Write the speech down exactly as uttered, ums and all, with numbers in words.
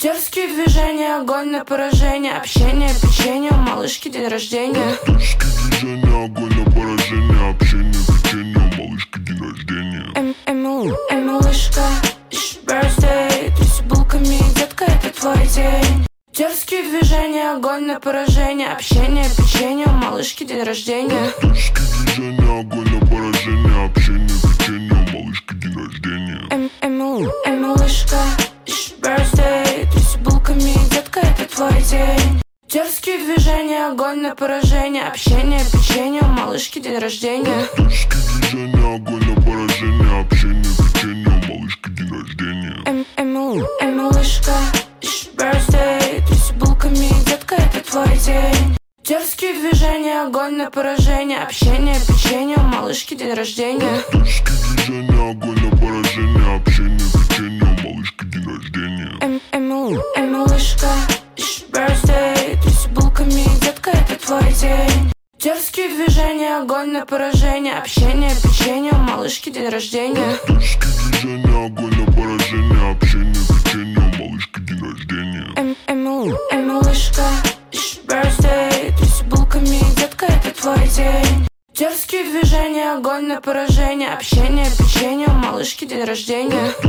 Дерзкие движения, огонь на поражение. Общение, печенье, у малышки день рождения. Дерзкие движения, огонь на поражение. Общение, печенье, у малышки день рождения. Эм, эм, эм, малышка, it's birthday. Тряси булками, детка, это твой день. Дерзкие движения, огонь на поражение. Общение, печенье, у малышки день рождения. Дерзкие движения, огонь на поражение. Общение, печенье, у малышки день рождения. Эм, эм, эм, малышка, it's birthday. Тряси булками, детка, это твой день. Дерзкие движения, огонь на поражение. Общение, печенье, у малышки день рождения. Дерзкие движения, огонь на поражение. Общение, печенье, у малышки день рождения. Эм, эм, эм, малышка, it's birthday. Тряси булками, детка, это твой день. Дерзкие движения, огонь на поражение. Общение, печенье, у малышки день рождения. Дерзкие движения, огонь на поражение. Общение, печенье, у малышки день рождения. Эм, эм, эм, малышка, it's birthday. Тряси булками, детка, это твой день. Дерзкие движения, огонь на поражение. Общение, печенье, у малышки день рождения. Дерзкие движения, огонь на поражение. Общение, печенье, у малышки день рождения. Эм, эм, эм, малышка, it's birthday. Тряси булками, детка, это твой день. Дерзкие движения, огонь на поражение. Общение, печенье, у малышки день рождения.